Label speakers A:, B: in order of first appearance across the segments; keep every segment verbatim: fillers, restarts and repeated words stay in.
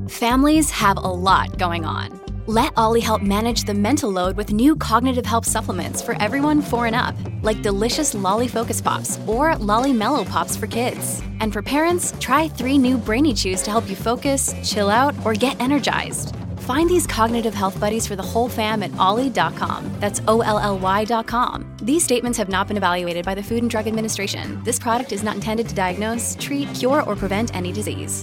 A: Families have a lot going on. Let Ollie help manage the mental load with new cognitive help supplements for everyone four and up, like delicious Lolly Focus Pops or Lolly Mellow Pops for kids. And for parents, try three new Brainy Chews to help you focus, chill out, or get energized. Find these cognitive health buddies for the whole fam at ollie dot com. That's O L L Y dot com. These statements have not been evaluated by the Food and Drug Administration. This product is not intended to diagnose, treat, cure, or prevent any disease.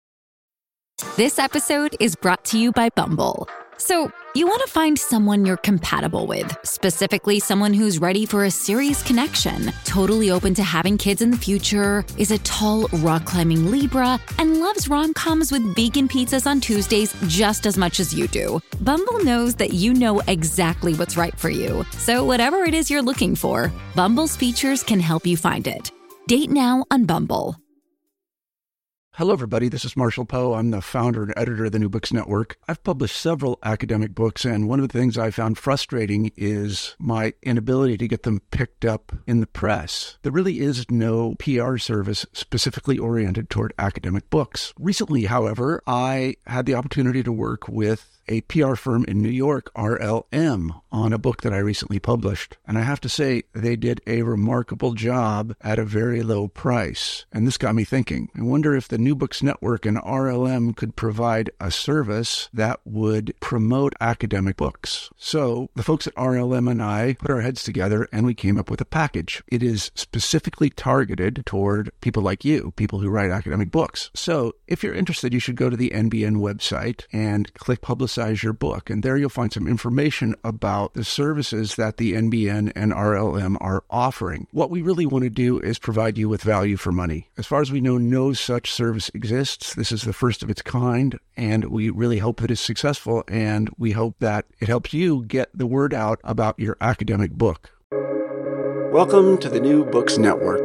B: This episode is brought to you by Bumble. So, you want to find someone you're compatible with, specifically someone who's ready for a serious connection, totally open to having kids in the future, is a tall, rock-climbing Libra, and loves rom-coms with vegan pizzas on Tuesdays just as much as you do. Bumble knows that you know exactly what's right for you. So whatever it is you're looking for, Bumble's features can help you find it. Date now on Bumble.
C: Hello, everybody. This is Marshall Poe. I'm the founder and editor of the New Books Network. I've published several academic books, and one of the things I found frustrating is my inability to get them picked up in the press. There really is no P R service specifically oriented toward academic books. Recently, however, I had the opportunity to work with a P R firm in New York, R L M, on a book that I recently published. And I have to say, they did a remarkable job at a very low price. And this got me thinking. I wonder if the New Books Network and R L M could provide a service that would promote academic books. So the folks at R L M and I put our heads together and we came up with a package. It is specifically targeted toward people like you, people who write academic books. So if you're interested, you should go to the N B N website and click Publicize Your Book. And there you'll find some information about the services that the N B N and R L M are offering. What we really want to do is provide you with value for money. As far as we know, no such service exists. This is the first of its kind, and we really hope it is successful, and we hope that it helps you get the word out about your academic book. Welcome to the New Books Network.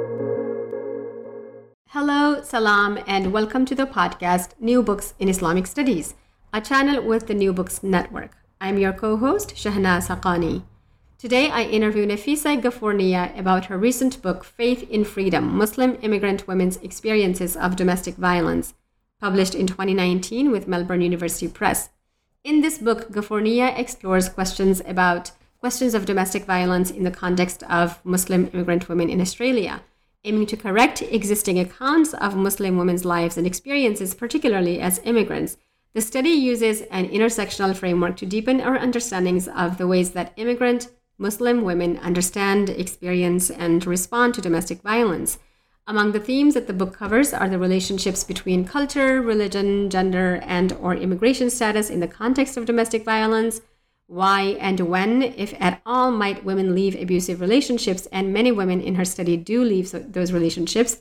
D: Hello, salam, and welcome to the podcast New Books in Islamic Studies, a channel with the New Books Network. I'm your co-host, Shahnaz Haqqani. Today, I interview Nafisa Ghafournia about her recent book, Faith in Freedom, Muslim Immigrant Women's Experiences of Domestic Violence, published in twenty nineteen with Melbourne University Press. In this book, Ghafournia explores questions about questions of domestic violence in the context of Muslim immigrant women in Australia, aiming to correct existing accounts of Muslim women's lives and experiences, particularly as immigrants. The study uses an intersectional framework to deepen our understandings of the ways that immigrant Muslim women understand, experience, and respond to domestic violence. Among the themes that the book covers are the relationships between culture, religion, gender, and or immigration status in the context of domestic violence, why and when, if at all, might women leave abusive relationships, and many women in her study do leave those relationships,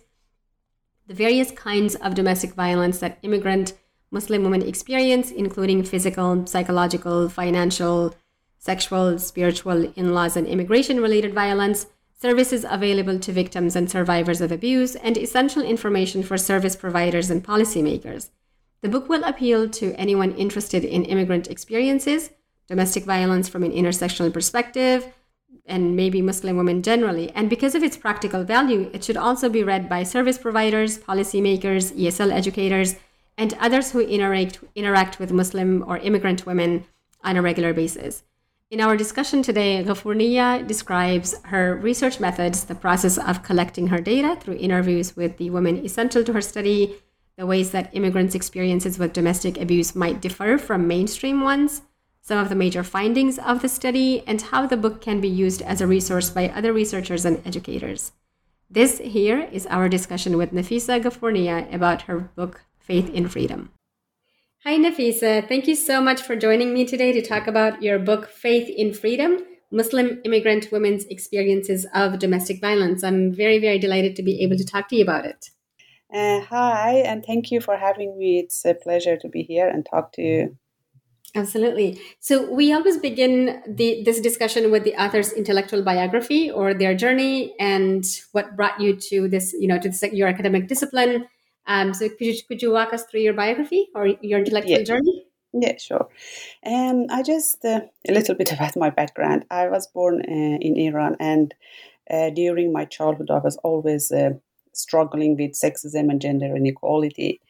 D: the various kinds of domestic violence that immigrant Muslim women experience, including physical, psychological, financial, sexual, spiritual, in-laws, and immigration-related violence, services available to victims and survivors of abuse, and essential information for service providers and policymakers. The book will appeal to anyone interested in immigrant experiences, domestic violence from an intersectional perspective, and maybe Muslim women generally. And because of its practical value, it should also be read by service providers, policymakers, E S L educators, and others who interact, interact with Muslim or immigrant women on a regular basis. In our discussion today, Ghafournia describes her research methods, the process of collecting her data through interviews with the women essential to her study, the ways that immigrants' experiences with domestic abuse might differ from mainstream ones, some of the major findings of the study, and how the book can be used as a resource by other researchers and educators. This here is our discussion with Nafisa Ghafournia about her book, Faith in Freedom. Hi, Nafisa. Thank you so much for joining me today to talk about your book, Faith in Freedom, Muslim Immigrant Women's Experiences of Domestic Violence. I'm very, very delighted to be able to talk to you about it.
E: Uh, hi, and thank you for having me. It's a pleasure to be here and talk to you.
D: Absolutely. So we always begin the, this discussion with the author's intellectual biography or their journey and what brought you to this, you know, to this, your academic discipline. Um, so could you, could you walk us through your biography or your intellectual
E: yeah.
D: journey?
E: Yeah, sure. Um, I just, uh, a little bit about my background. I was born uh, in Iran, and uh, during my childhood, I was always uh, struggling with sexism and gender inequality.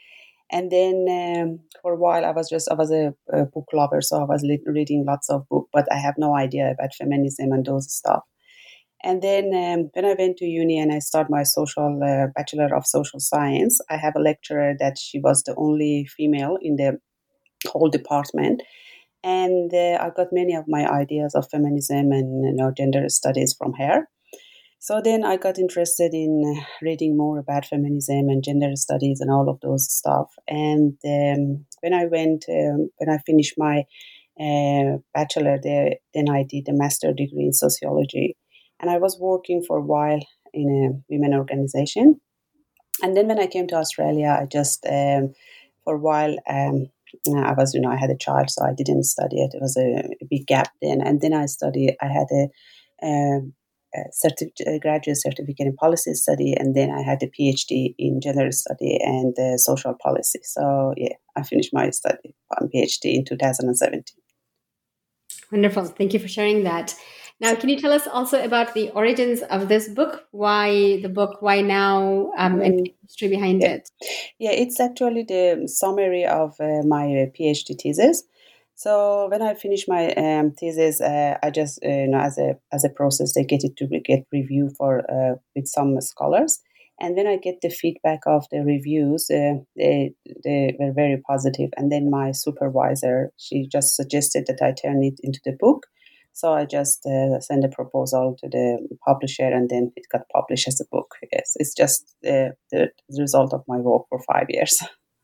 E: And then um, for a while, I was just, I was a, a book lover, so I was li- reading lots of books, but I have no idea about feminism and those stuff. And then um, when I went to uni and I started my social uh, Bachelor of Social Science, I have a lecturer that she was the only female in the whole department. And uh, I got many of my ideas of feminism and you know, gender studies from her. So then I got interested in reading more about feminism and gender studies and all of those stuff. And um, when I went, um, when I finished my uh, bachelor there, then I did a master degree in sociology. And I was working for a while in a women organization. And then when I came to Australia, I just, um, for a while, um, I was, you know, I had a child, so I didn't study it. It was a, a big gap then. And then I studied, I had a, um, a, certi- a graduate certificate in policy study, and then I had a PhD in gender study and uh, social policy. So, yeah, I finished my study, um, PhD in two thousand seventeen.
D: Wonderful. Thank you for sharing that. Now, can you tell us also about the origins of this book? Why the book? Why now? Um, and the history behind
E: yeah.
D: it.
E: Yeah, it's actually the summary of uh, my PhD thesis. So when I finish my um, thesis, uh, I just uh, you know as a as a process they get it to get review for uh, with some scholars, and when I get the feedback of the reviews, uh, they they were very positive. And then my supervisor, she just suggested that I turn it into the book. So I just uh, sent a proposal to the publisher, and then it got published as a book. Yes, it's just uh, the result of my work for five years.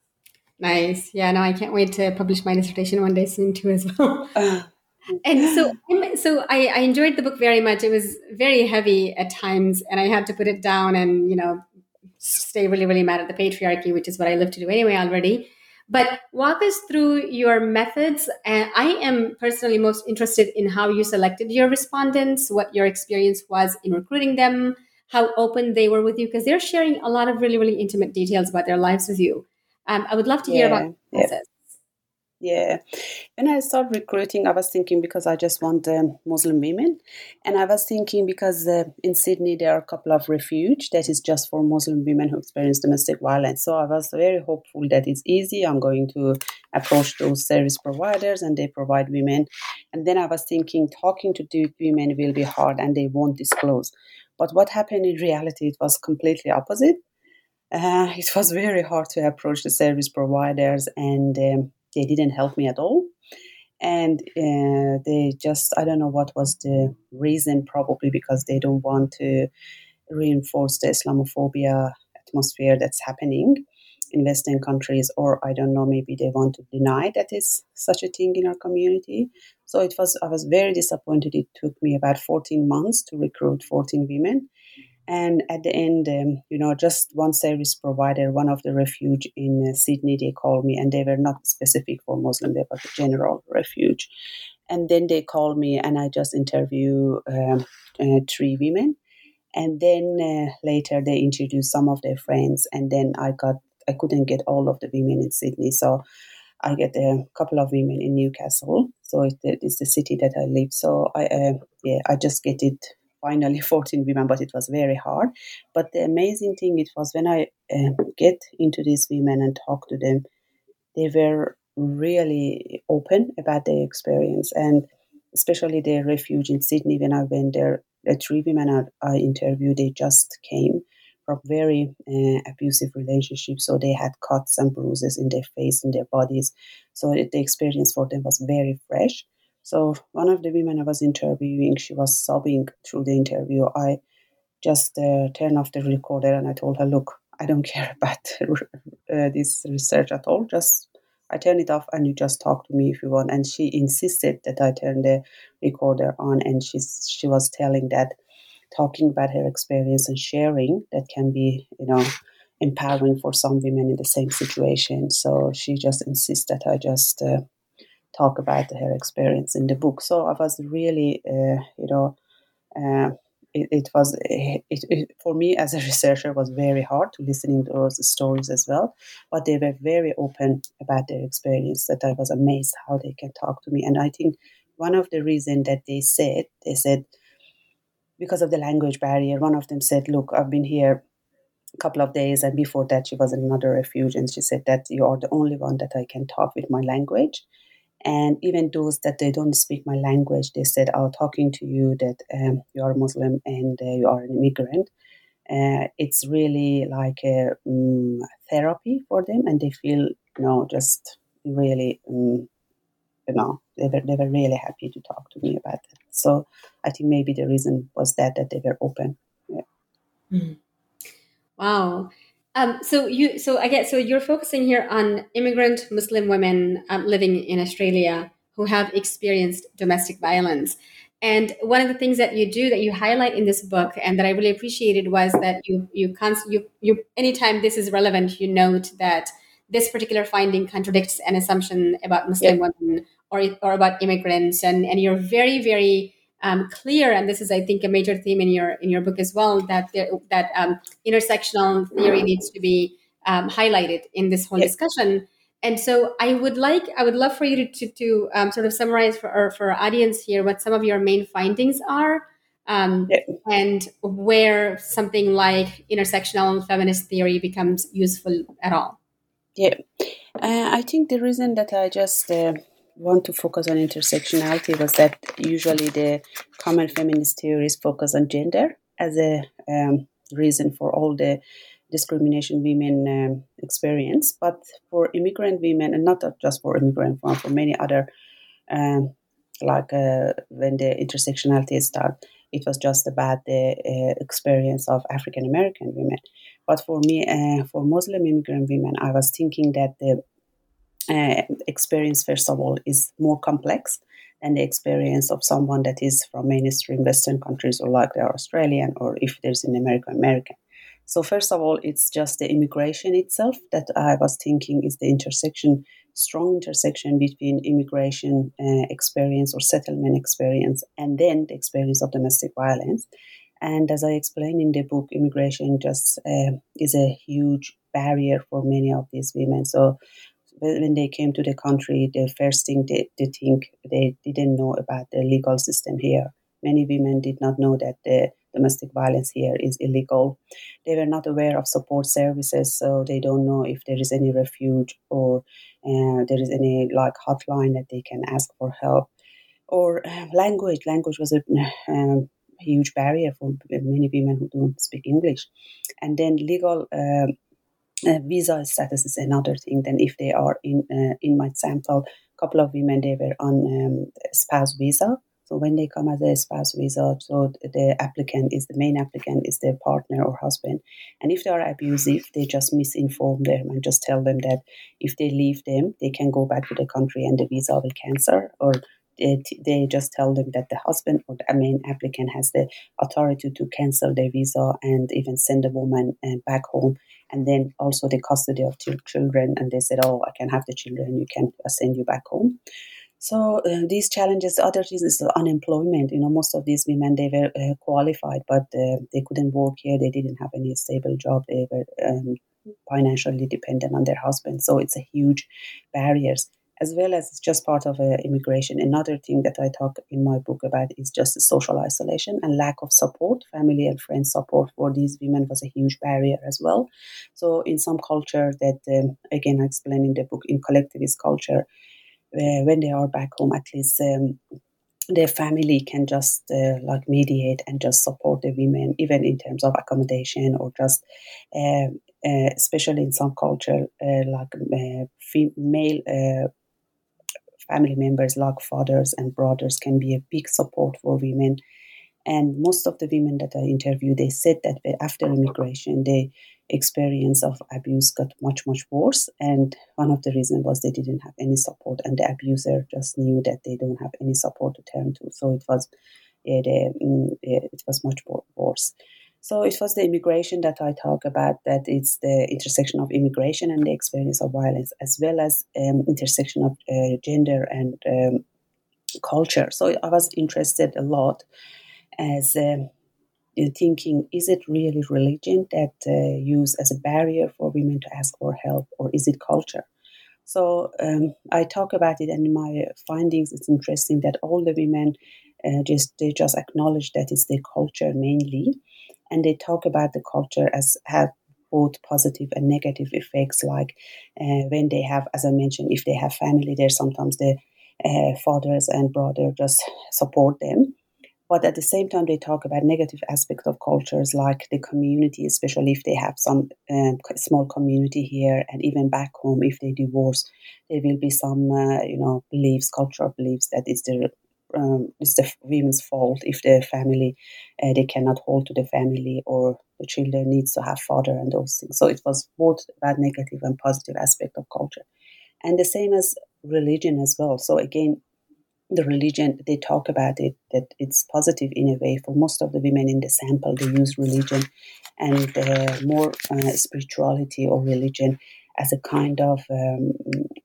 D: Nice. Yeah, no, I can't wait to publish my dissertation one day soon too as well. And so, so I, I enjoyed the book very much. It was very heavy at times, and I had to put it down and, you know, stay really, really mad at the patriarchy, which is what I live to do anyway already. But walk us through your methods. And I am personally most interested in how you selected your respondents, what your experience was in recruiting them, how open they were with you, because they're sharing a lot of really, really intimate details about their lives with you. Um, I would love to hear about
E: Yeah,
D: the
E: yeah.
D: process.
E: Yeah. When I started recruiting, I was thinking because I just want um, Muslim women. And I was thinking because uh, in Sydney, there are a couple of refuge that is just for Muslim women who experience domestic violence. So I was very hopeful that it's easy. I'm going to approach those service providers and they provide women. And then I was thinking talking to the women will be hard and they won't disclose. But what happened in reality, it was completely opposite. Uh, it was very hard to approach the service providers, and um, they didn't help me at all. And uh, they just, I don't know what was the reason, probably because they don't want to reinforce the Islamophobia atmosphere that's happening in Western countries, or I don't know, maybe they want to deny that is such a thing in our community. So it was, I was very disappointed. It took me about fourteen months to recruit fourteen women. And at the end, um, you know, just one service provider, one of the refuge in uh, Sydney, they called me, and they were not specific for Muslim, they were the general refuge. And then they called me, and I just interview um, uh, three women. And then uh, later they introduced some of their friends, and then I got, I couldn't get all of the women in Sydney, so I get a couple of women in Newcastle. So it, it's the city that I live. So I, uh, yeah, I just get it. Finally, fourteen women, but it was very hard. But the amazing thing it was when I uh, get into these women and talk to them, they were really open about their experience, and especially their refuge in Sydney. When I went there, the three women I, I interviewed, they just came from very uh, abusive relationships, so they had cuts and bruises in their face, in their bodies. So it, the experience for them was very fresh. So one of the women I was interviewing, she was sobbing through the interview. I just uh, turned off the recorder and I told her, look, I don't care about uh, this research at all. Just I turn it off and you just talk to me if you want. And she insisted that I turn the recorder on, and she's, she was telling that talking about her experience and sharing that can be, you know, empowering for some women in the same situation. So she just insists that I just uh, talk about her experience in the book. So I was really, uh, you know, uh, it, it was it, it, for me as a researcher was very hard to listening to those stories as well. But they were very open about their experience. That I was amazed how they can talk to me. And I think one of the reasons that they said they said because of the language barrier. One of them said, "Look, I've been here a couple of days, and before that she was in another refuge, and she said that you are the only one that I can talk with my language. And even those that they don't speak my language, they said, "Oh, talking to you that um, you are Muslim and uh, you are an immigrant, uh, it's really like a um, therapy for them, and they feel, you know, just really, um, you know, they were they were really happy to talk to me about it." So I think maybe the reason was that that they were open. Yeah.
D: Mm. Wow. Um, so you, so I guess, so you're focusing here on immigrant Muslim women um, living in Australia who have experienced domestic violence. And one of the things that you do, that you highlight in this book, and that I really appreciated, was that you you const- you you anytime this is relevant, you note that this particular finding contradicts an assumption about Muslim
E: Yeah.
D: women or or about immigrants, and and you're very very um, clear, and this is, I think, a major theme in your in your book as well, that there, that um, intersectional theory needs to be um, highlighted in this whole
E: Yeah.
D: discussion. And so I would like, I would love for you to, to, to um, sort of summarize for our, for our audience here what some of your main findings are, um,
E: Yeah.
D: and where something like intersectional feminist theory becomes useful at all.
E: Yeah. Uh, I think the reason that I just uh, want to focus on intersectionality was that usually the common feminist theories focus on gender as a um, reason for all the discrimination women um, experience. But for immigrant women, and not just for immigrant, for, for many other, um, like uh, when the intersectionality started, it was just about the uh, experience of African American women. But for me, uh, for Muslim immigrant women, I was thinking that the uh, experience, first of all, is more complex than the experience of someone that is from mainstream Western countries, or like they're Australian, or if there's an American American. So first of all, it's just the immigration itself that I was thinking is the intersection, strong intersection between immigration uh, experience or settlement experience, and then the experience of domestic violence. And as I explained in the book, immigration just uh, is a huge barrier for many of these women. So when they came to the country, the first thing they, they think, they didn't know about the legal system here. Many women did not know that the domestic violence here is illegal. They were not aware of support services, so they don't know if there is any refuge, or uh, there is any like hotline that they can ask for help. Or uh, language. Language was a um, huge barrier for many women who don't speak English. And then legal um, uh, visa status is another thing. Then if they are in uh, in my sample, a couple of women, they were on um, spouse visa. So when they come as a spouse visa, so the applicant is the main applicant is their partner or husband. And if they are abusive, they just misinform them and just tell them that if they leave them, they can go back to the country and the visa will cancel. Or they, they just tell them that the husband or the main applicant has the authority to cancel their visa and even send the woman uh, back home. And then also the custody of two children. And they said, oh, I can have the children, you can send you back home. So uh, these challenges, the other reasons is unemployment. You know, most of these women, they were uh, qualified, but uh, they couldn't work here. They didn't have any stable job. They were um, financially dependent on their husband. So it's a huge barriers, as well as it's just part of uh, immigration. Another thing that I talk in my book about is just the social isolation and lack of support. Family and friends support for these women was a huge barrier as well. So in some culture that, um, again, I explain in the book, in collectivist culture, uh, when they are back home, at least um, their family can just uh, like mediate and just support the women, even in terms of accommodation, or just uh, uh, especially in some culture, uh, like uh, female uh, family members like fathers and brothers can be a big support for women. And most of the women that I interviewed, they said that after immigration, the experience of abuse got much, much worse. And one of the reasons was they didn't have any support, and the abuser just knew that they don't have any support to turn to. So it was, it, uh, it was much worse. So it was the immigration that I talk about, that it's the intersection of immigration and the experience of violence, as well as um, intersection of uh, gender and um, culture. So I was interested a lot as um, thinking, is it really religion that uh, used as a barrier for women to ask for help, or is it culture? So um, I talk about it, and in my findings, it's interesting that all the women uh, just they just acknowledge that it's their culture mainly, and they talk about the culture as have both positive and negative effects. Like uh, when they have, as I mentioned, if they have family there, sometimes the uh, fathers and brothers just support them. But at the same time, they talk about negative aspects of cultures like the community, especially if they have some um, small community here, and even back home, if they divorce, there will be some, uh, you know, beliefs, cultural beliefs that it's the um, it's the women's fault if the family uh, they cannot hold to the family, or the children needs to have father and those things. So it was both about negative and positive aspect of culture, and the same as religion as well. So again, the religion, they talk about it, that it's positive in a way. For most of the women in the sample, they use religion and uh, more uh, spirituality or religion as a kind of um,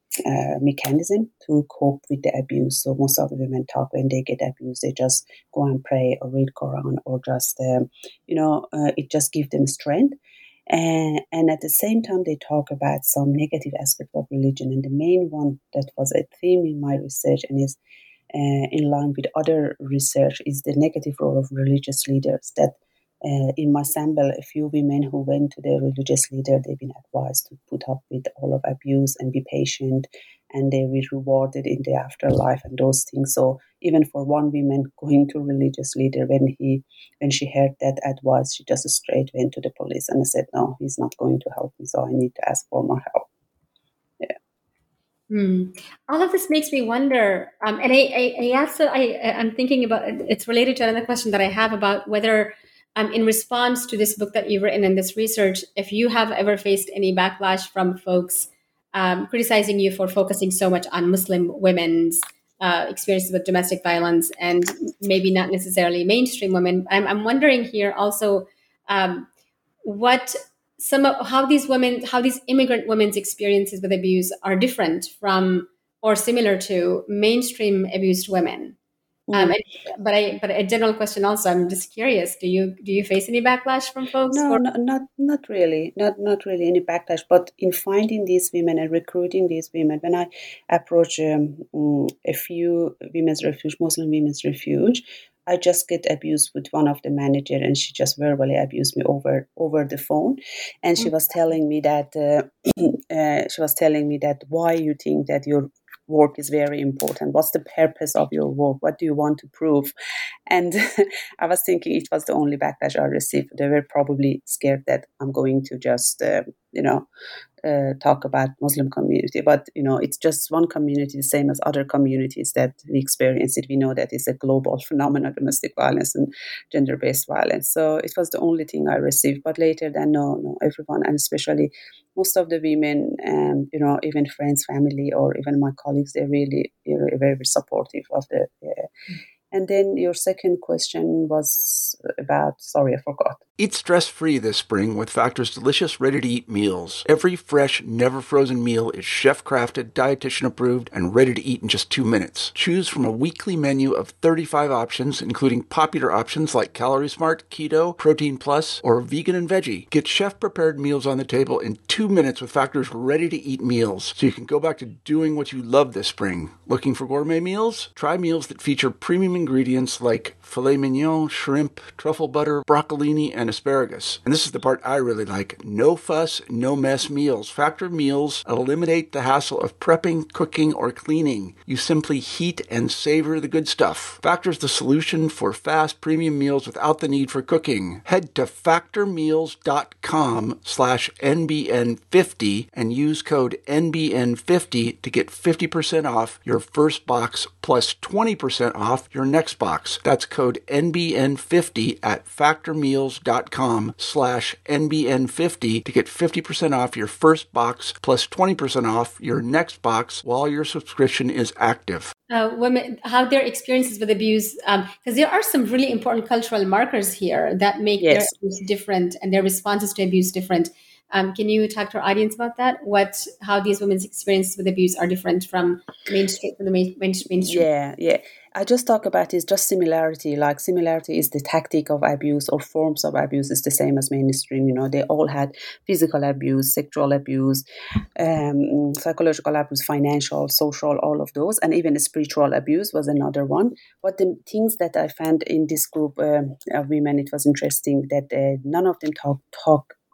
E: uh, mechanism to cope with the abuse. So most of the women talk when they get abused, they just go and pray or read Quran, or just, um, you know, uh, it just gives them strength. And, and at the same time, they talk about some negative aspect of religion. And the main one that was a theme in my research and is Uh, in line with other research is the negative role of religious leaders. That uh, in my sample, a few women who went to their religious leader, they've been advised to put up with all of abuse and be patient, and they were rewarded in the afterlife and those things. So even for one woman going to religious leader, when he when she heard that advice, she just straight went to the police and said, no, he's not going to help me, so I need to ask for more help. Yeah.
D: Hmm. All of this makes me wonder, um, and I, I, I also, I, I'm thinking about, it's related to another question that I have about whether, um, in response to this book that you've written and this research, if you have ever faced any backlash from folks um, criticizing you for focusing so much on Muslim women's uh, experiences with domestic violence, and maybe not necessarily mainstream women. I'm, I'm wondering here also um, what some of how these women, how these immigrant women's experiences with abuse are different from or similar to mainstream abused women. Mm. Um, and, but I, but a general question also. I'm just curious. Do you do you face any backlash from folks?
E: No,
D: for-
E: no, not not really, not not really any backlash. But in finding these women and recruiting these women, when I approach um, a few women's refuge, Muslim women's refuge, I just get abused with one of the manager, and she just verbally abused me over over the phone, and she was telling me that uh, uh, she was telling me that why you think that your work is very important. What's the purpose of your work? What do you want to prove? And I was thinking it was the only backlash I received. They were probably scared that I'm going to just, uh, you know, uh, talk about Muslim community. But, you know, it's just one community, the same as other communities that we experience it. We know that it's a global phenomenon, domestic violence and gender-based violence. So it was the only thing I received. But later then, no, no, everyone, and especially most of the women, um, you know, even friends, family, or even my colleagues, they're really, you know, very supportive of the... Uh, And then your second question was about, sorry, I forgot.
C: Eat stress-free this spring with Factor's delicious, ready-to-eat meals. Every fresh, never-frozen meal is chef-crafted, dietitian-approved, and ready to eat in just two minutes. Choose from a weekly menu of thirty-five options, including popular options like Calorie Smart, Keto, Protein Plus, or Vegan and Veggie. Get chef-prepared meals on the table in two minutes with Factor's ready-to-eat meals, so you can go back to doing what you love this spring. Looking for gourmet meals? Try meals that feature premium ingredients like filet mignon, shrimp, truffle butter, broccolini, and asparagus. And this is the part I really like. No fuss, no mess meals. Factor meals eliminate the hassle of prepping, cooking, or cleaning. You simply heat and savor the good stuff. Factor's the solution for fast premium meals without the need for cooking. Head to factormeals.com slash NBN50 and use code N B N fifty to get fifty percent off your first box plus twenty percent off your next box. That's code N B N fifty at factormeals.com slash NBN50 to get fifty percent off your first box plus twenty percent off your next box while your subscription is active.
D: Uh, women, how their experiences with abuse, because um, there are some really important cultural markers here that make
E: yes.
D: their abuse different and their responses to abuse different. Um, can you talk to our audience about that? What, how these women's experiences with abuse are different from mainstream, from the main, mainstream?
E: Yeah, yeah. I just talk about is just similarity. Like similarity is the tactic of abuse or forms of abuse is the same as mainstream. You know, they all had physical abuse, sexual abuse, um, psychological abuse, financial, social, all of those, and even spiritual abuse was another one. But the things that I found in this group um, of women, it was interesting that uh, none of them talk talk.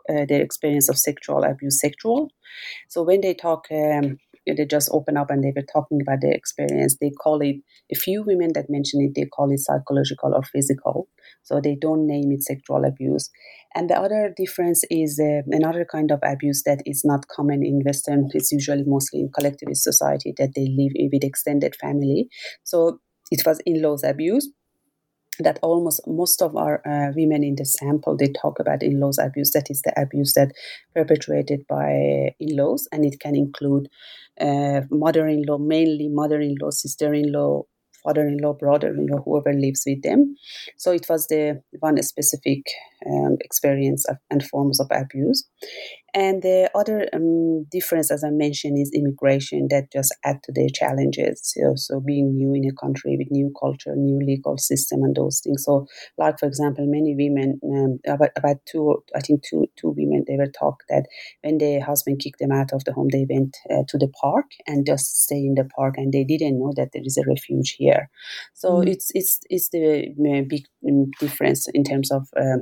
E: uh, their experience of sexual abuse sexual. So when they talk, um, they just open up and they were talking about their experience. They call it, a few women that mention it, they call it psychological or physical. So they don't name it sexual abuse. And the other difference is uh, another kind of abuse that is not common in Western. It's usually mostly in collectivist society that they live with extended family. So it was in-laws abuse. That almost most of our uh, women in the sample, they talk about in-laws abuse. That is the abuse that perpetrated by in-laws, and it can include uh, mother-in-law, mainly mother-in-law, sister-in-law, father-in-law, brother-in-law, whoever lives with them. So it was the one specific um, experience of, and forms of abuse. And the other um, difference, as I mentioned, is immigration that just add to their challenges. So, so being new in a country with new culture, new legal system, and those things. So, like for example, many women, um, about about two, I think two two women, they were talk that when their husband kicked them out of the home, they went uh, to the park and just stay in the park, and they didn't know that there is a refuge here. So mm-hmm. it's it's it's the uh, big um, difference in terms of. Uh,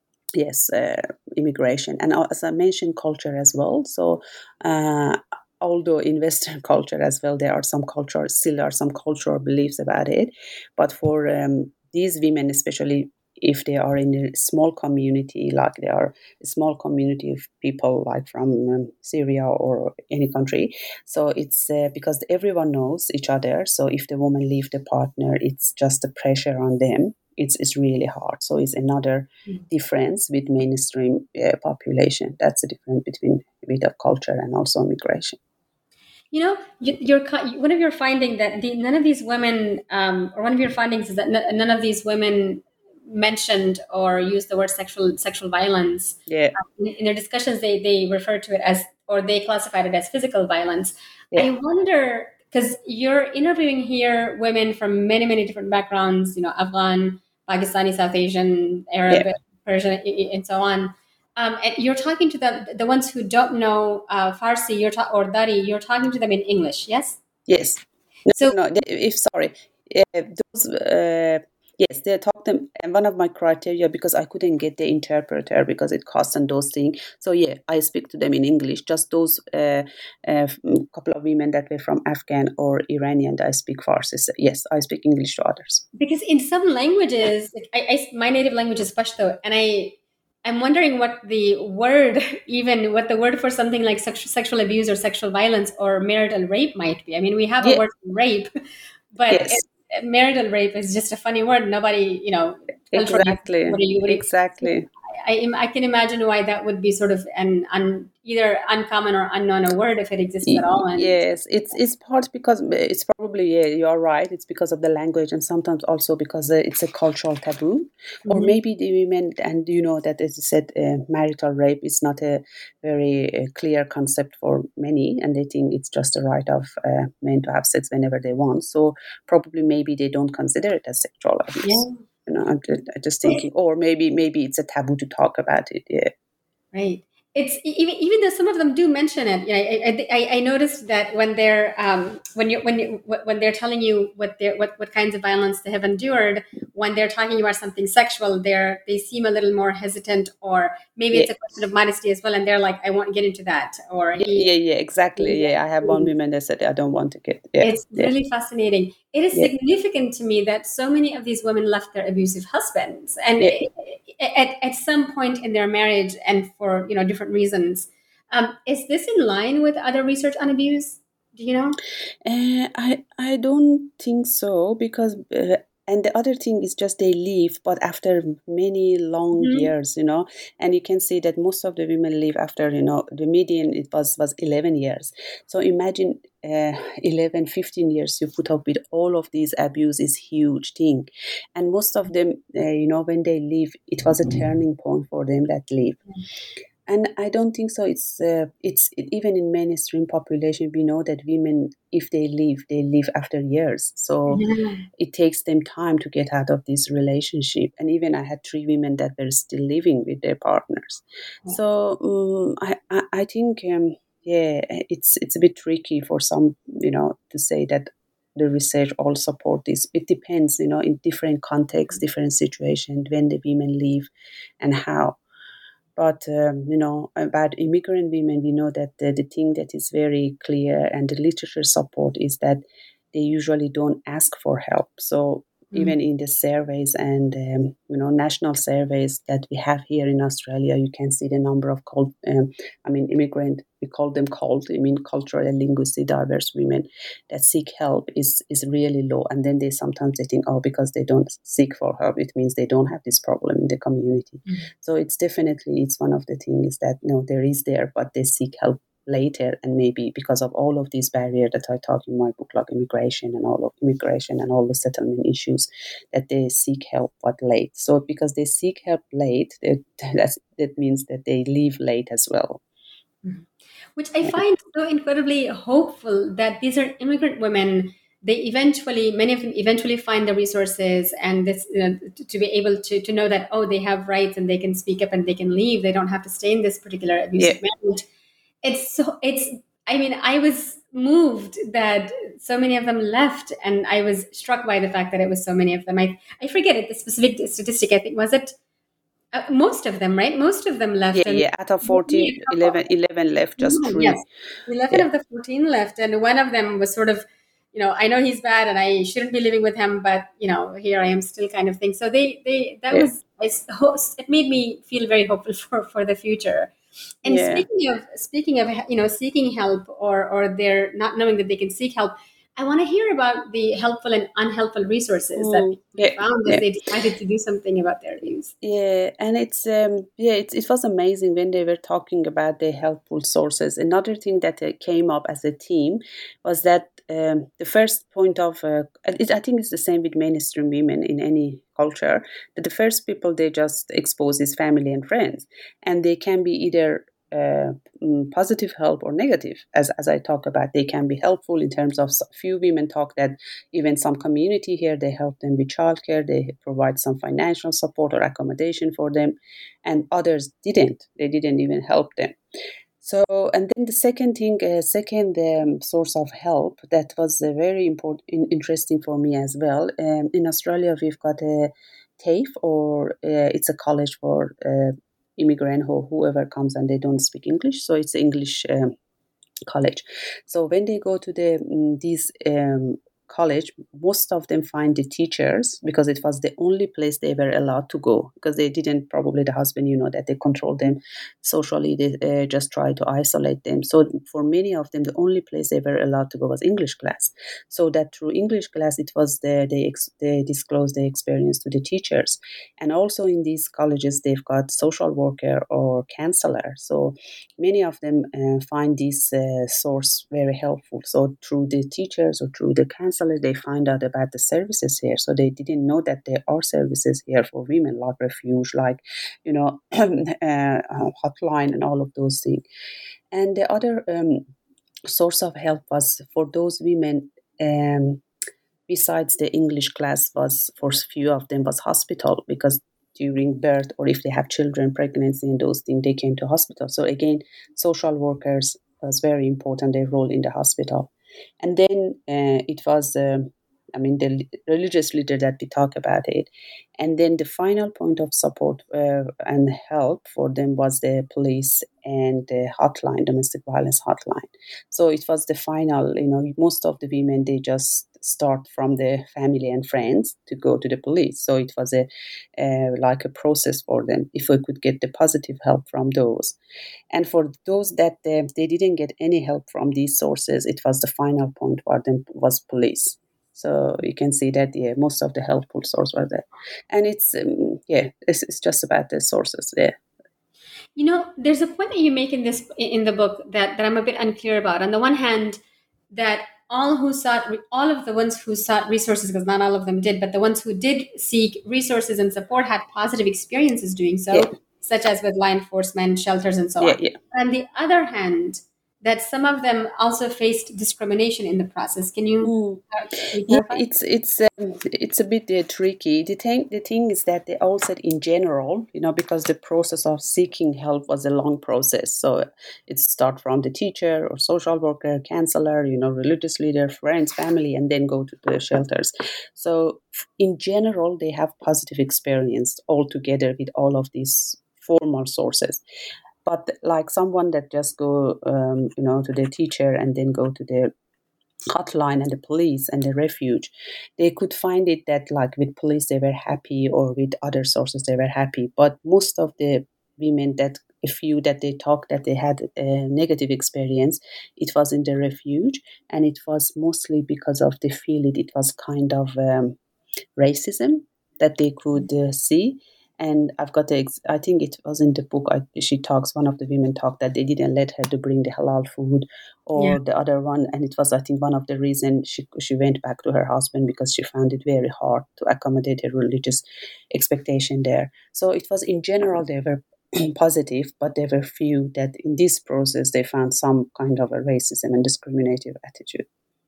E: Yes, uh, immigration. And as I mentioned, culture as well. So uh, although in Western culture as well, there are some culture, still are some cultural beliefs about it. But for um, these women, especially if they are in a small community, like they are a small community of people like from um, Syria or any country. So it's uh, because everyone knows each other. So if the woman leave the partner, it's just the pressure on them. It's, it's really hard. So it's another mm. difference with mainstream uh, population. That's the difference between with the culture and also immigration.
D: You know, you, you're one of your findings that the, none of these women, um, or one of your findings is that n- none of these women mentioned or used the word sexual sexual violence.
E: Yeah.
D: Um, in, in their discussions, they they referred to it as, or they classified it as physical violence. Yeah. I wonder, because you're interviewing here women from many many different backgrounds. You know, Afghan, Pakistani, South Asian, Arab, yeah. Persian, and so on. Um, and you're talking to the the ones who don't know uh, Farsi, you're ta- or Dari. You're talking to them in English, yes?
E: Yes. No, so, no. If sorry, uh, those. Uh, yes, they talk them. And one of my criteria, because I couldn't get the interpreter because it costs and those things. So yeah, I speak to them in English. Just those uh, uh, couple of women that were from Afghan or Iranian that I speak Farsi. So yes, I speak English to others.
D: Because in some languages, like I, I, my native language is Pashto, and I. I'm wondering what the word, even what the word for something like sexual, sexual abuse or sexual violence or marital rape might be. I mean, we have a yeah. word for rape, but yes. it, marital rape is just a funny word. Nobody, you know.
E: Exactly.
D: What are you, what are you,
E: exactly.
D: I, I can imagine why that would be sort of an un, either uncommon or unknown a word if it exists at all. And
E: yes, it's it's part because it's probably, yeah, you're right. It's because of the language and sometimes also because it's a cultural taboo. Mm-hmm. Or maybe the women, and you know that as you said, uh, marital rape is not a very uh, clear concept for many, and they think it's just a right of uh, men to have sex whenever they want. So probably maybe they don't consider it as sexual abuse. Yeah. You know, I'm just, I'm just thinking, or maybe maybe it's a taboo to talk about it. Yeah,
D: right. It's even even though some of them do mention it. You know, I, I, I noticed that when they're um, when you when you, when they're telling you what they what what kinds of violence they have endured, when they're talking about something sexual, they're they seem a little more hesitant, or maybe yeah. it's a question of modesty as well, and they're like, I won't get into that, or
E: yeah, he, yeah, yeah, exactly, yeah. yeah. I have one woman that said I don't want to get. Yeah,
D: it's
E: yeah.
D: really fascinating. It is yeah. significant to me that so many of these women left their abusive husbands, and yeah. at at some point in their marriage, and for you know different reasons. Um, is this in line with other research on abuse? Do you know?
E: Uh, I I don't think so, because uh, and the other thing is just they leave, but after many long mm-hmm. years, you know, and you can see that most of the women leave after, you know, the median it was was eleven years. So imagine uh, eleven, fifteen years you put up with all of these abuse is huge thing, and most of them, uh, you know, when they leave, it was a turning point for them that leave. Mm-hmm. And I don't think so. It's uh, it's it, even in mainstream population, we know that women, if they leave, they leave after years. So yeah. it takes them time to get out of this relationship. And even I had three women that were still living with their partners. Yeah. So um, I, I I think um, yeah, it's it's a bit tricky for some, you know, to say that the research all support this. It depends, you know, in different contexts, different situations when the women leave and how. But, um, you know, about immigrant women, we know that the, the thing that is very clear and the literature support is that they usually don't ask for help. So even in the surveys and, um, you know, national surveys that we have here in Australia, you can see the number of, cult, um, I mean, immigrant, we call them cult, I mean, cultural and linguistically diverse women that seek help is, is really low. And then they sometimes they think, oh, because they don't seek for help, it means they don't have this problem in the community. Mm-hmm. So it's definitely, it's one of the things that, no, there is there, but they seek help later, and maybe because of all of these barriers that I talk in my book, like immigration and all of immigration and all the settlement issues, that they seek help but late. So because they seek help late, it, that's, that means that they leave late as well.
D: Mm-hmm. Which I find so incredibly hopeful that these are immigrant women. They eventually, many of them eventually find the resources and this, you know, to, to be able to, to know that, oh, they have rights and they can speak up and they can leave. They don't have to stay in this particular abusive yeah. marriage. It's so, it's, I mean, I was moved that so many of them left, and I was struck by the fact that it was so many of them. I, I forget it, the specific statistic, I think, was it uh, most of them, right? Most of them left.
E: Yeah,
D: and
E: yeah. Out of fourteen, eleven, eleven left, just three.
D: Yes, eleven yeah. of the fourteen left, and one of them was sort of, you know, I know he's bad and I shouldn't be living with him, but, you know, here I am still kind of thing. So they, they that yeah. was, it made me feel very hopeful for, for the future. And yeah. speaking of speaking of you know seeking help or or they're not knowing that they can seek help, I want to hear about the helpful and unhelpful resources mm, that they yeah, found as yeah. they decided to do something about their views.
E: Yeah, and it's um yeah it it was amazing when they were talking about the helpful sources. Another thing that uh, came up as a theme was that um, the first point of uh, it, I think it's the same with mainstream women in any culture, that the first people they just expose is family and friends, and they can be either uh, positive help or negative. As as I talk about, they can be helpful in terms of few women talk that even some community here they help them with childcare, they provide some financial support or accommodation for them, and others didn't. They didn't even help them. So, and then the second thing, uh, second um, source of help that was uh, very important, in, interesting for me as well. Um, in Australia, we've got a TAFE, or uh, it's a college for uh, immigrant or whoever comes and they don't speak English. So it's English um, college. So when they go to the um, these um, college, most of them find the teachers, because it was the only place they were allowed to go, because they didn't, probably the husband, you know, that they control them socially, they uh, just try to isolate them. So for many of them, the only place they were allowed to go was English class. So that through English class, it was the, they, ex- they disclosed their experience to the teachers. And also in these colleges, they've got social worker or counselor. So many of them uh, find this uh, source very helpful. So through the teachers or through the counselor, they find out about the services here. So they didn't know that there are services here for women, like refuge, like, you know, uh, hotline and all of those things. And the other um, source of help was for those women, um, besides the English class, was for few of them was hospital, because during birth or if they have children, pregnancy and those things, they came to hospital. So again, social workers was very important, their role in the hospital. And then uh, it was, um, I mean, the religious leader that we talk about it. And then the final point of support uh, and help for them was the police and the hotline, domestic violence hotline. So it was the final, you know, most of the women, they just start from the family and friends to go to the police. So it was a uh, like a process for them, if we could get the positive help from those. And for those that uh, they didn't get any help from these sources, it was the final point for them was police. So you can see that, yeah, most of the helpful sources were there. And it's, um, yeah, it's, it's just about the sources there.
D: You know, there's a point that you make in this, in the book that, that I'm a bit unclear about. On the one hand, that all who sought, all of the ones who sought resources, because not all of them did, but the ones who did seek resources and support had positive experiences doing so, yeah. such as with law enforcement, shelters, and so
E: yeah,
D: on.
E: Yeah.
D: On the other hand, that some of them also faced discrimination in the process. Can you?
E: Mm. Yeah, it's it's um, it's a bit uh, tricky. The thing the thing is that they all said in general, you know, because the process of seeking help was a long process. So it start from the teacher or social worker, counselor, you know, religious leader, friends, family, and then go to the shelters. So in general, they have positive experience altogether with all of these formal sources. But like someone that just go, um, you know, to the teacher and then go to the hotline and the police and the refuge, they could find it that like with police they were happy, or with other sources they were happy. But most of the women that a few that they talked that they had a negative experience, it was in the refuge, and it was mostly because of they feel it it was kind of um, racism that they could uh, see. And I've got the, ex- I think it was in the book, I, she talks, one of the women talked that they didn't let her to bring the halal food, or
D: Yeah.
E: the other one. And it was, I think, one of the reasons she, she went back to her husband, because she found it very hard to accommodate her religious expectation there. So it was, in general, they were positive, but there were few that in this process, they found some kind of a racism and discriminative attitude.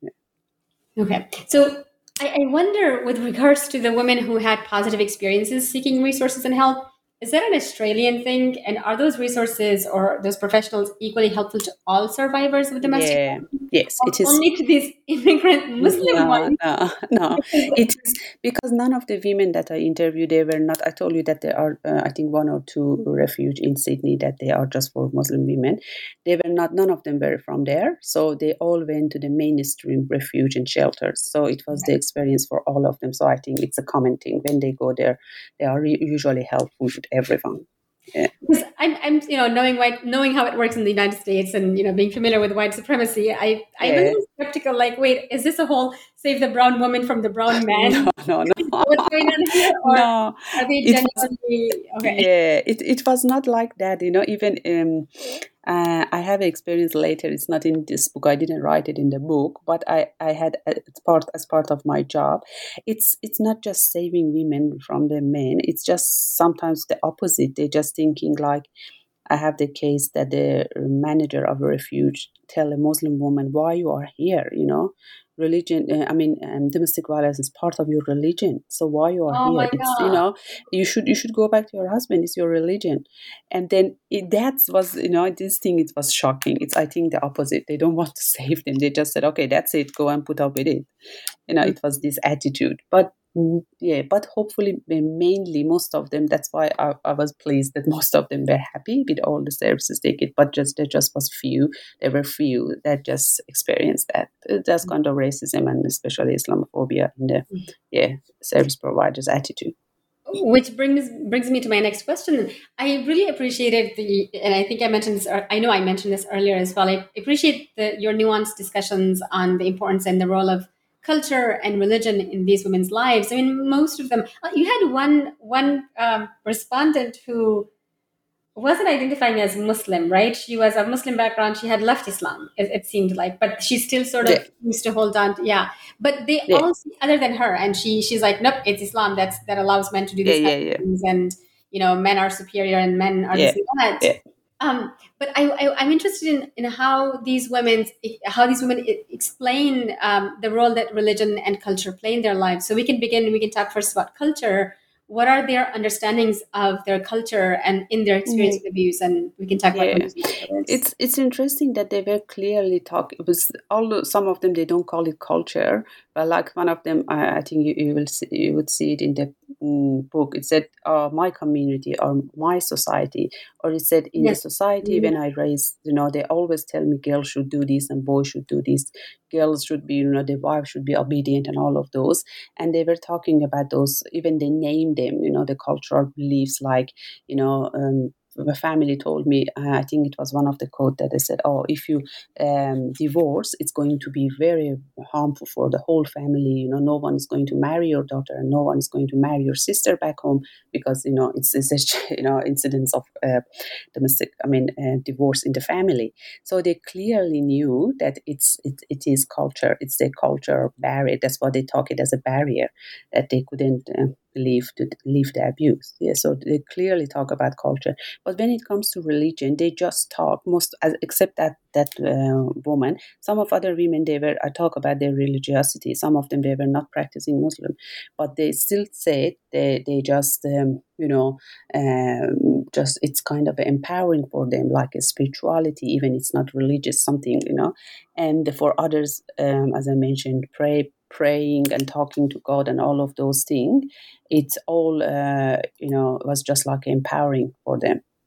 E: Yeah.
D: Okay. So I, I wonder, with regards to the women who had positive experiences seeking resources and help, is that an Australian thing? And are those resources or those professionals equally helpful to all survivors of domestic
E: Yeah,
D: violence,
E: yes,
D: or
E: it is.
D: only to these immigrant Muslim
E: No,
D: ones?
E: no, no. It is because none of the women that I interviewed, they were not. I told you that there are, uh, I think, one or two refuge in Sydney that they are just for Muslim women. They were not. None of them were from there, so they all went to the mainstream refuge and shelters. So it was the experience for all of them. So I think it's a common thing when they go there. They are re- usually helpful to everyone. Yeah.
D: Because I'm, I'm, you know, knowing white, knowing how it works in the United States, and you know, being familiar with white supremacy, I, I was a
E: Yeah.
D: little skeptical. Like, wait, is this a whole save the brown woman from the brown man?
E: No, no, no.
D: What's going on here? Or
E: No,
D: are they
E: it was,
D: genuinely okay?
E: yeah, it, it was not like that, you know. Even um, uh, I have experience later. It's not in this book. I didn't write it in the book, but I, I had uh, it's part as part of my job. It's it's not just saving women from the men. It's just sometimes the opposite. They're just thinking like, I have the case that the manager of a refuge tell a Muslim woman, why you are here, you know, religion, uh, I mean, um, domestic violence is part of your religion. So why you are
D: Oh
E: here?
D: my
E: It's, you
D: God.
E: know, you should, you should go back to your husband. It's your religion. And then it, that was, you know, this thing, it was shocking. It's, I think, the opposite. They don't want to save them. They just said, okay, that's it. Go and put up with it. You know, it was this attitude. But mm, yeah, but hopefully, uh, mainly most of them. That's why I, I was pleased that most of them were happy with all the services they get. But just there just was few. There were few that just experienced that. Uh, That's kind of racism and especially Islamophobia in the yeah service providers' attitude.
D: Which brings brings me to my next question. I really appreciated the, and I think I mentioned this. I know I mentioned this earlier as well. I appreciate the, your nuanced discussions on the importance and the role of culture and religion in these women's lives. I mean, most of them. You had one one um, respondent who wasn't identifying as Muslim, right? She was of Muslim background. She had left Islam, it, it seemed like, but she still sort of
E: Yeah,
D: used to hold on to, yeah. But they
E: yeah,
D: all see other than her, and she she's like, nope, it's Islam that's that allows men to do
E: yeah,
D: these kind
E: yeah,
D: of
E: yeah,
D: things, and you know, men are superior and men are this
E: yeah,
D: and that.
E: yeah.
D: Um, but I, I, I'm interested in, in how these women how these women e- explain um, the role that religion and culture play in their lives. So we can begin. We can talk first about culture. What are their understandings of their culture and in their experience
E: Mm.
D: with abuse? And we can talk about
E: Yeah,
D: religion afterwards.
E: it's it's interesting that they were clearly talk. It was although some of them they don't call it culture, but like one of them, I, I think you, you will see, you would see it in the mm, book. It said, uh, "My community" or "My society," or it said, "In the
D: Yes.
E: society when I raised, you know, they always tell me girls should do this and boys should do this. Girls should be, you know, the wife should be obedient and all of those." And they were talking about those. Even they named them, you know, the cultural beliefs like, you know. Um, the family told me, uh, I think it was one of the quote that they said, oh, if you um, divorce, it's going to be very harmful for the whole family. You know, no one is going to marry your daughter and no one is going to marry your sister back home because, you know, it's, it's a, you know, incidents of uh, domestic, I mean, uh, divorce in the family. So they clearly knew that it's it, it is culture. It's the culture barrier. That's why they talk it as a barrier, that they couldn't uh, leave to leave the abuse. Yeah, so they clearly talk about culture. But when it comes to religion, they just talk most, as, except that that uh, woman. Some of other women, they were. I talk about their religiosity. Some of them they were not practicing Muslim, but they still said they they just um, you know um, just it's kind of empowering for them, like a spirituality, even it's not religious something, you know. And for others, um, as I mentioned, pray praying and talking to God and all of those things, it's all uh, you know was just like empowering for them.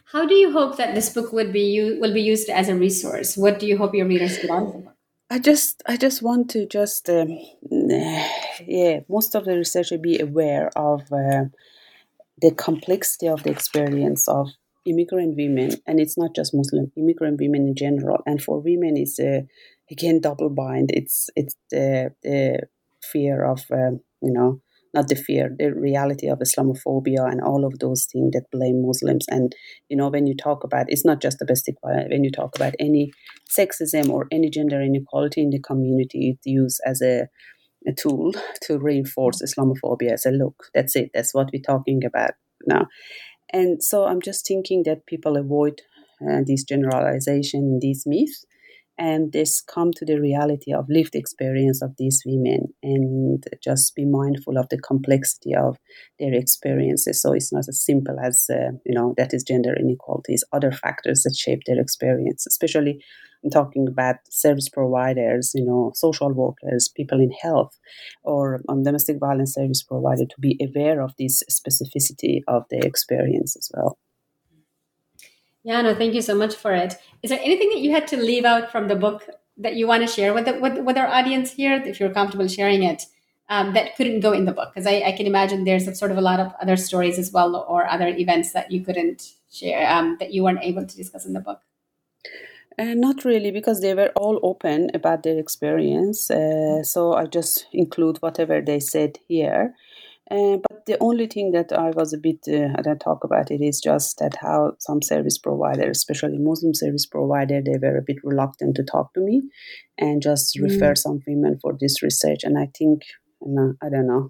D: How do you hope that this book would be u- will be used as a resource? What do you hope your readers get out of the book?
E: I just, I just want to just, um, yeah, most of the researcher be aware of uh, the complexity of the experience of immigrant women, and it's not just Muslim immigrant women in general. And for women, it's uh, again double bind. It's it's the the fear of um, you know not the fear, the reality of Islamophobia and all of those things that blame Muslims. And you know when you talk about, it's not just domestic violence. When you talk about any sexism or any gender inequality in the community, it's used as a a tool to reinforce Islamophobia as a look. That's it. That's what we're talking about now. And so I'm just thinking that people avoid uh, these generalization, these myths, and just come to the reality of lived experience of these women and just be mindful of the complexity of their experiences. So it's not as simple as, uh, you know, that is gender inequality. It's other factors that shape their experience, especially I'm talking about service providers, you know, social workers, people in health, or um, domestic violence service provider, to be aware of this specificity of their experience as well.
D: Yeah, no, thank you so much for it. Is there anything that you had to leave out from the book that you want to share with the, with, with our audience here, if you're comfortable sharing it, um, that couldn't go in the book? Because I, I can imagine there's a sort of a lot of other stories as well, or other events that you couldn't share, um, that you weren't able to discuss in the book.
E: Uh, not really, because they were all open about their experience. Uh, so I just include whatever they said here. Uh, but the only thing that I was a bit, uh, I don't talk about it, is just that how some service providers, especially Muslim service provider, they were a bit reluctant to talk to me and just mm. refer some women for this research. And I think, you know, I don't know,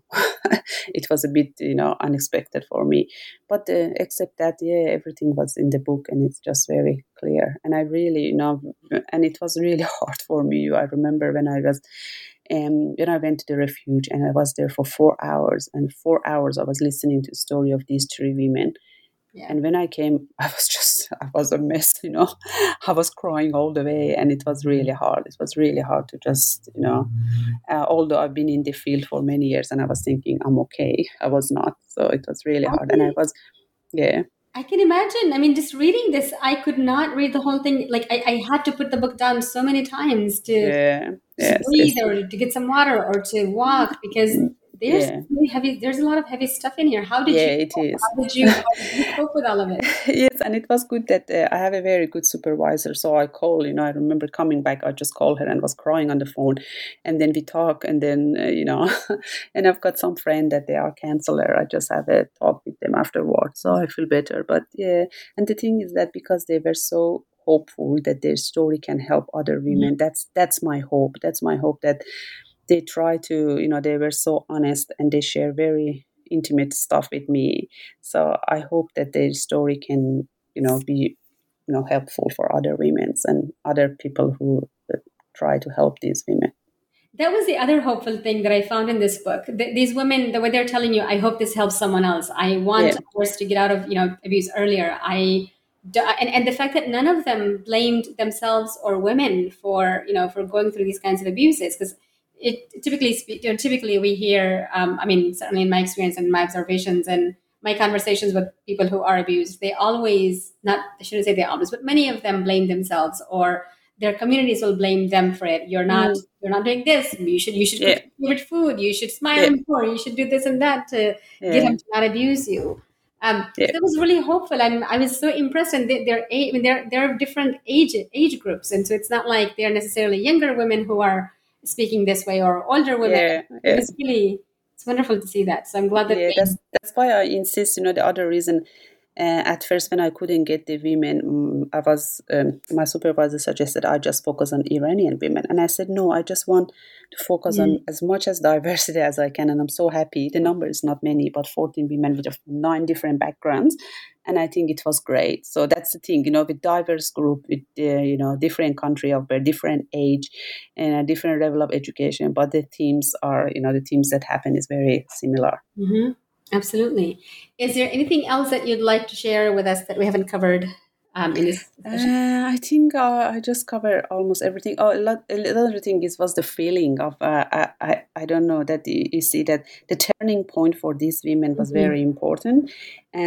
E: it was a bit, you know, unexpected for me. But uh, except that, yeah, everything was in the book and it's just very clear. And I really, you know, and it was really hard for me. I remember when I was Um, when I went to the refuge and I was there for four hours, and four hours I was listening to the story of these three women. Yeah. And when I came, I was just, I was a mess, you know. I was crying all the way, and it was really hard. It was really hard to just, you know, uh, although I've been in the field for many years and I was thinking I'm okay, I was not. So it was really hard. And I was, yeah.
D: I can imagine. I mean, just reading this, I could not read the whole thing. Like, I, I had to put the book down so many times to,
E: yeah.
D: to
E: yes,
D: breathe
E: yes.
D: or to get some water or to walk, because there's
E: yeah.
D: really heavy. There's a lot of heavy stuff in here. How did
E: yeah,
D: you?
E: it is.
D: How did you? How did you cope with all of it?
E: Yes, and it was good that uh, I have a very good supervisor. So I call, you know, I remember coming back, I just called her and was crying on the phone, and then we talk, and then uh, you know, and I've got some friend that they are counselor. I just have a talk with them afterwards, so I feel better. But yeah, and the thing is that because they were so hopeful that their story can help other women, mm-hmm. that's that's my hope. That's my hope that they try to, you know, they were so honest and they share very intimate stuff with me. So I hope that their story can, you know, be, you know, helpful for other women and other people who try to help these women.
D: That was the other hopeful thing that I found in this book. Th- these women, the way they're telling you, I hope this helps someone else. I want yeah. others to get out of, you know, abuse earlier. I and, and the fact that none of them blamed themselves or women for, you know, for going through these kinds of abuses, because it typically, you know, typically we hear, um, I mean, certainly in my experience and my observations and my conversations with people who are abused, they always, not, I shouldn't say they always, but many of them blame themselves, or their communities will blame them for it. You're not, mm. you're not doing this. You should, you should yeah. cook your favorite food. You should smile yeah. more. You should do this and that to yeah. get them to not abuse you. Um, yeah. so that was really hopeful. I'm, I was so impressed. And they, they're, I mean, they're, they're different age, age groups. And so it's not like they're necessarily younger women who are speaking this way or older women.
E: Yeah, yeah.
D: It was really, it's wonderful to see that. So I'm glad that
E: yeah,
D: they,
E: that's that's why I insist. You know, the other reason, uh, at first when I couldn't get the women, um, I was um, my supervisor suggested I just focus on Iranian women, and I said no, I just want to focus mm. on as much as diversity as I can, and I'm so happy. The number is not many, but fourteen women with nine different backgrounds. And I think it was great. So that's the thing, you know, with diverse group, with, uh, you know, different country of a different age and a different level of education. But the themes are, you know, the themes that happen is very similar.
D: Mm-hmm. Absolutely. Is there anything else that you'd like to share with us that we haven't covered um, in this discussion?
E: Uh, I think uh, I just covered almost everything. Oh, a lot, another thing is was the feeling of, uh, I, I, I don't know, that you, you see that the turning point for these women was mm-hmm. very important. And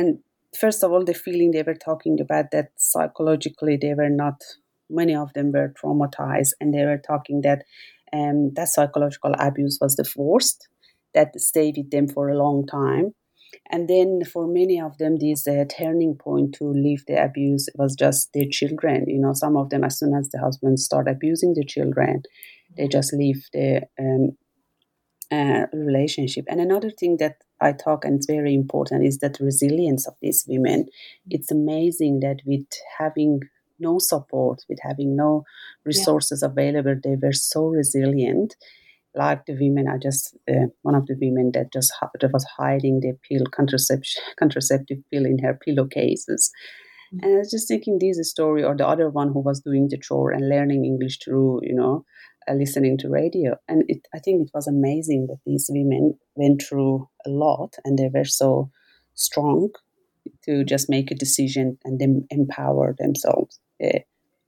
E: first of all, the feeling they were talking about, that psychologically they were not, many of them were traumatized, and they were talking that um, that psychological abuse was the worst, that stayed with them for a long time. And then for many of them, this uh, turning point to leave the abuse was just their children. You know, some of them, as soon as the husband start abusing the children, they just leave the um, uh, relationship. And another thing that I talk, and it's very important, is that resilience of these women. It's amazing that with having no support, with having no resources yeah. available, they were so resilient. Like the women, I just, uh, one of the women that just that was hiding the pill, contraception, contraceptive pill in her pillowcases. Mm-hmm. And I was just thinking this story, or the other one who was doing the chore and learning English through, you know, uh, listening to radio. And it, I think it was amazing that these women went through a lot, and they were so strong to just make a decision and then empower themselves. Yeah.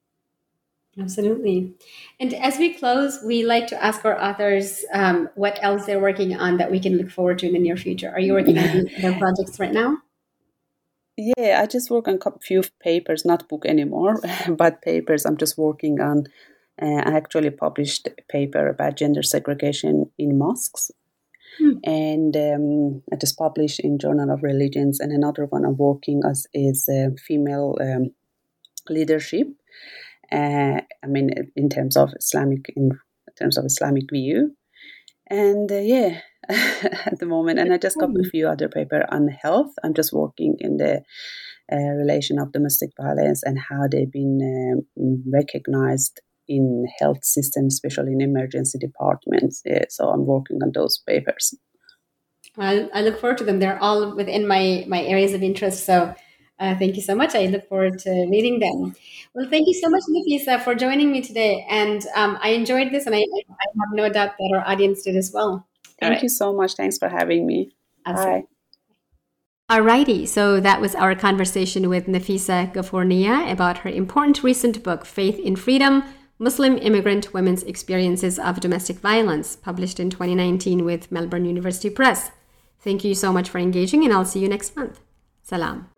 D: Absolutely. And as we close, we like to ask our authors um, what else they're working on that we can look forward to in the near future. Are you working on any other projects right now?
E: Yeah, I just work on a few papers, not book anymore, but papers. I'm just working on, uh, I actually published a paper about gender segregation in mosques. Hmm. And um, I just published in Journal of Religions, and another one I'm working as is uh, female um, leadership. Uh, I mean, in terms of Islamic, in terms of Islamic view, and uh, yeah, at the moment, and I just got a few other papers on health. I'm just working in the uh, relation of domestic violence and how they've been um, recognized in health systems, especially in emergency departments. Yeah, so I'm working on those papers.
D: I, I look forward to them. They're all within my my areas of interest. So. Uh, thank you so much. I look forward to reading them. Well, thank you so much, Nafisa, for joining me today. And um, I enjoyed this, and I, I have no doubt that our audience did as well.
E: Thank right. you so much. Thanks for having me. Absolutely.
D: Bye. Alrighty. So that was our conversation with Nafisa Ghafournia about her important recent book, Faith in Freedom, Muslim Immigrant Women's Experiences of Domestic Violence, published in twenty nineteen with Melbourne University Press. Thank you so much for engaging, and I'll see you next month. Salam.